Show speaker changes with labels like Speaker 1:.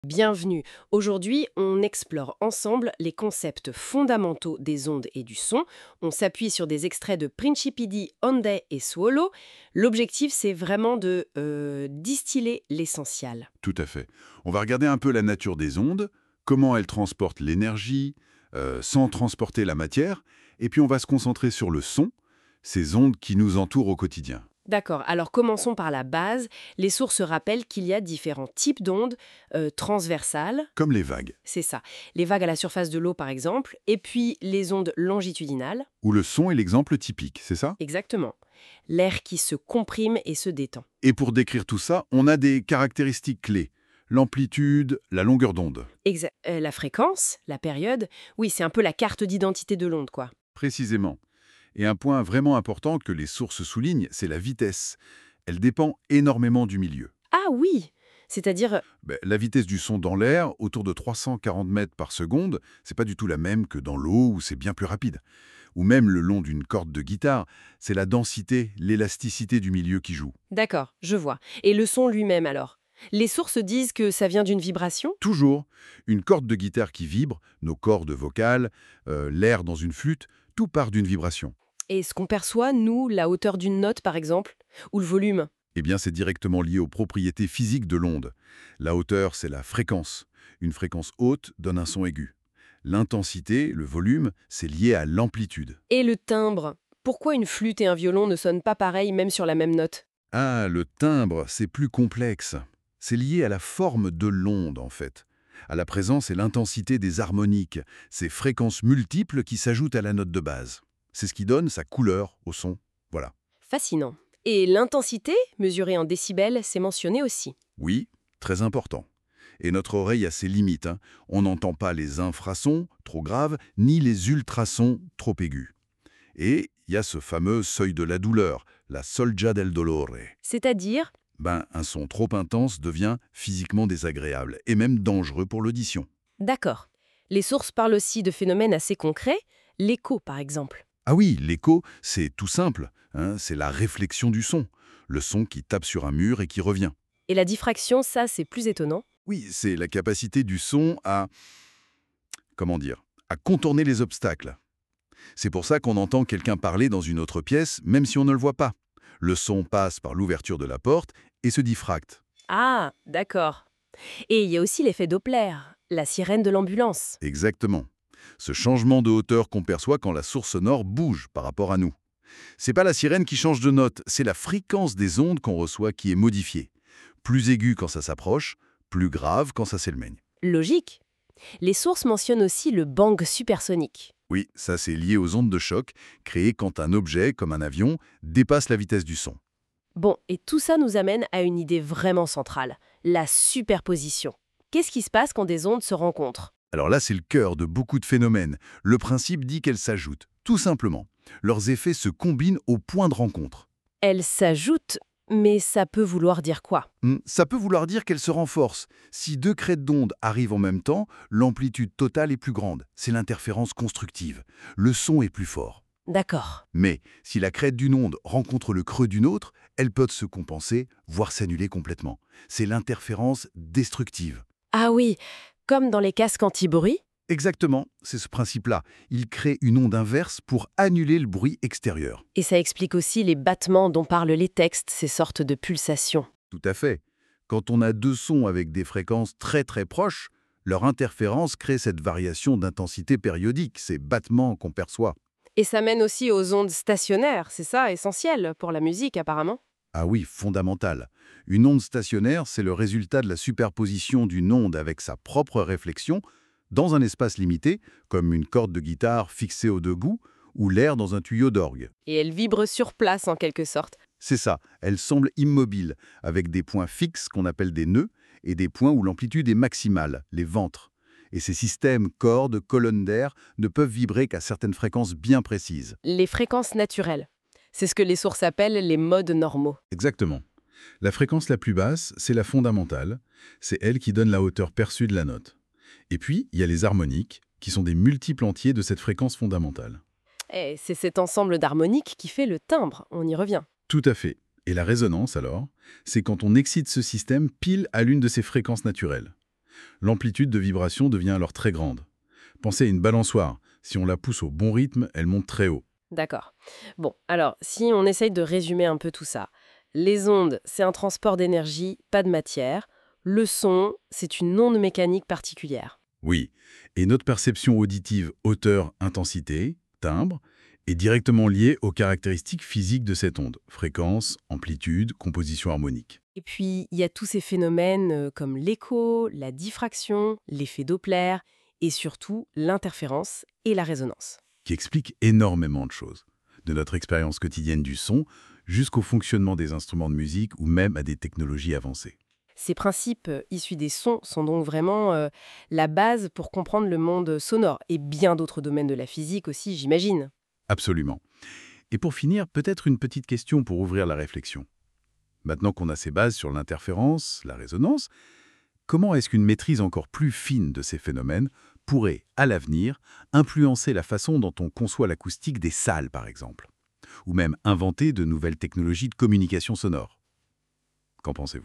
Speaker 1: Bienvenue. Aujourd'hui, on explore ensemble les concepts fondamentaux des ondes et du son. On s'appuie sur des extraits de Principidi, Onde et Suolo. L'objectif, c'est vraiment de distiller l'essentiel.
Speaker 2: Tout à fait. On va regarder un peu la nature des ondes, comment elles transportent l'énergie, sans transporter la matière, et puis on va se concentrer sur le son, ces ondes qui nous entourent au quotidien.
Speaker 1: D'accord, alors commençons par la base. Les sources rappellent qu'il y a différents types d'ondes transversales,
Speaker 2: Comme les vagues,
Speaker 1: c'est ça. Les vagues à la surface de l'eau, par exemple, et puis les ondes longitudinales,
Speaker 2: où le son est l'exemple typique, c'est ça?
Speaker 1: exactement. L'air qui se comprime et se détend.
Speaker 2: Et pour décrire tout ça, on a des caractéristiques clés. L'amplitude, la longueur d'onde.
Speaker 1: La fréquence, la période, oui, c'est un peu la carte d'identité de l'onde, quoi.
Speaker 2: Précisément. Et un point vraiment important que les sources soulignent, c'est la vitesse. Elle dépend énormément du milieu.
Speaker 1: Ah oui, c'est-à-dire,
Speaker 2: La vitesse du son dans l'air, autour de 340 mètres par seconde, c'est pas du tout la même que dans l'eau où c'est bien plus rapide. Ou même le long d'une corde de guitare, c'est la densité, l'élasticité du milieu qui joue.
Speaker 1: d'accord, je vois. Et le son lui-même, alors? Les sources disent que ça vient d'une vibration?
Speaker 2: Toujours, une corde de guitare qui vibre, nos cordes vocales, l'air dans une flûte, tout part d'une vibration.
Speaker 1: Et est-ce qu'on perçoit, nous, la hauteur d'une note, par exemple? Ou le volume?
Speaker 2: Eh bien, c'est directement lié aux propriétés physiques de l'onde. La hauteur, c'est la fréquence. Une fréquence haute donne un son aigu. L'intensité, le volume, c'est lié à l'amplitude.
Speaker 1: Et le timbre? Pourquoi une flûte et un violon ne sonnent pas pareil, même sur la même note?
Speaker 2: Ah, le timbre, c'est plus complexe. C'est lié à la forme de l'onde, en fait. À la présence et l'intensité des harmoniques, ces fréquences multiples qui s'ajoutent à la note de base. C'est ce qui donne sa couleur au son. Voilà.
Speaker 1: Fascinant. Et l'intensité, mesurée en décibels, c'est mentionné aussi.
Speaker 2: Oui, très important. Et notre oreille a ses limites, hein. On n'entend pas les infrasons, trop graves, ni les ultrasons, trop aigus. Et il y a ce fameux seuil de la douleur, la soglia del dolore.
Speaker 1: C'est-à-dire,
Speaker 2: Un son trop intense devient physiquement désagréable, et même dangereux pour l'audition.
Speaker 1: d'accord. Les sources parlent aussi de phénomènes assez concrets, l'écho par exemple.
Speaker 2: Ah oui, l'écho, c'est tout simple, hein, c'est la réflexion du son. Le son qui tape sur un mur et qui revient.
Speaker 1: Et la diffraction, ça c'est plus étonnant.
Speaker 2: Oui, c'est la capacité du son à, comment dire, à contourner les obstacles. C'est pour ça qu'on entend quelqu'un parler dans une autre pièce, même si on ne le voit pas. Le son passe par l'ouverture de la porte et se diffracte.
Speaker 1: Ah, d'accord. Et il y a aussi l'effet Doppler, la sirène de l'ambulance.
Speaker 2: Exactement. Ce changement de hauteur qu'on perçoit quand la source sonore bouge par rapport à nous. C'est pas la sirène qui change de note, c'est la fréquence des ondes qu'on reçoit qui est modifiée. Plus aiguë quand ça s'approche, plus grave quand ça s'éloigne.
Speaker 1: Logique. Les sources mentionnent aussi le bang supersonique.
Speaker 2: Oui, ça c'est lié aux ondes de choc, créées quand un objet, comme un avion, dépasse la vitesse du son.
Speaker 1: Bon, et tout ça nous amène à une idée vraiment centrale, la superposition. Qu'est-ce qui se passe quand des ondes se rencontrent?
Speaker 2: Alors là, c'est le cœur de beaucoup de phénomènes. Le principe dit qu'elles s'ajoutent, tout simplement. Leurs effets se combinent au point de rencontre.
Speaker 1: Elles s'ajoutent, mais ça peut vouloir dire quoi?
Speaker 2: Ça peut vouloir dire qu'elles se renforcent. Si deux crêtes d'ondes arrivent en même temps, l'amplitude totale est plus grande. C'est l'interférence constructive. Le son est plus fort.
Speaker 1: D'accord.
Speaker 2: Mais si la crête d'une onde rencontre le creux d'une autre, elles peuvent se compenser, voire s'annuler complètement. C'est l'interférence destructive.
Speaker 1: Ah oui, comme dans les casques anti-bruit?
Speaker 2: Exactement, c'est ce principe-là. Il crée une onde inverse pour annuler le bruit extérieur.
Speaker 1: Et ça explique aussi les battements dont parlent les textes, ces sortes de pulsations.
Speaker 2: Tout à fait. Quand on a deux sons avec des fréquences très très proches, leur interférence crée cette variation d'intensité périodique, ces battements qu'on perçoit.
Speaker 1: Et ça mène aussi aux ondes stationnaires, c'est ça, essentiel pour la musique apparemment?
Speaker 2: Ah oui, fondamental. Une onde stationnaire, c'est le résultat de la superposition d'une onde avec sa propre réflexion dans un espace limité, comme une corde de guitare fixée au debout ou l'air dans un tuyau d'orgue.
Speaker 1: Et elle vibre sur place en quelque sorte.
Speaker 2: C'est ça, elle semble immobile, avec des points fixes qu'on appelle des nœuds et des points où l'amplitude est maximale, les ventres. Et ces systèmes cordes, colonnes d'air ne peuvent vibrer qu'à certaines fréquences bien précises.
Speaker 1: Les fréquences naturelles. C'est ce que les sources appellent les modes normaux.
Speaker 2: Exactement. La fréquence la plus basse, c'est la fondamentale. C'est elle qui donne la hauteur perçue de la note. Et puis, il y a les harmoniques, qui sont des multiples entiers de cette fréquence fondamentale.
Speaker 1: Et c'est cet ensemble d'harmoniques qui fait le timbre, on y revient.
Speaker 2: Tout à fait. Et la résonance, alors, c'est quand on excite ce système pile à l'une de ses fréquences naturelles. L'amplitude de vibration devient alors très grande. Pensez à une balançoire. Si on la pousse au bon rythme, elle monte très haut.
Speaker 1: D'accord. Bon, alors, si on essaye de résumer un peu tout ça, les ondes, c'est un transport d'énergie, pas de matière. Le son, c'est une onde mécanique particulière.
Speaker 2: Oui, et notre perception auditive hauteur, intensité, timbre, est directement liée aux caractéristiques physiques de cette onde, fréquence, amplitude, composition harmonique,
Speaker 1: Et puis, il y a tous ces phénomènes comme l'écho, la diffraction, l'effet Doppler, et surtout l'interférence et la résonance.
Speaker 2: qui expliquent énormément de choses, de notre expérience quotidienne du son jusqu'au fonctionnement des instruments de musique ou même à des technologies avancées.
Speaker 1: Ces principes issus des sons sont donc vraiment la base pour comprendre le monde sonore, et bien d'autres domaines de la physique aussi, j'imagine.
Speaker 2: Absolument. Et pour finir, peut-être une petite question pour ouvrir la réflexion. Maintenant qu'on a ces bases sur l'interférence, la résonance, comment est-ce qu'une maîtrise encore plus fine de ces phénomènes pourrait, à l'avenir, influencer la façon dont on conçoit l'acoustique des salles, par exemple, ou même inventer de nouvelles technologies de communication sonore? Qu'en pensez-vous?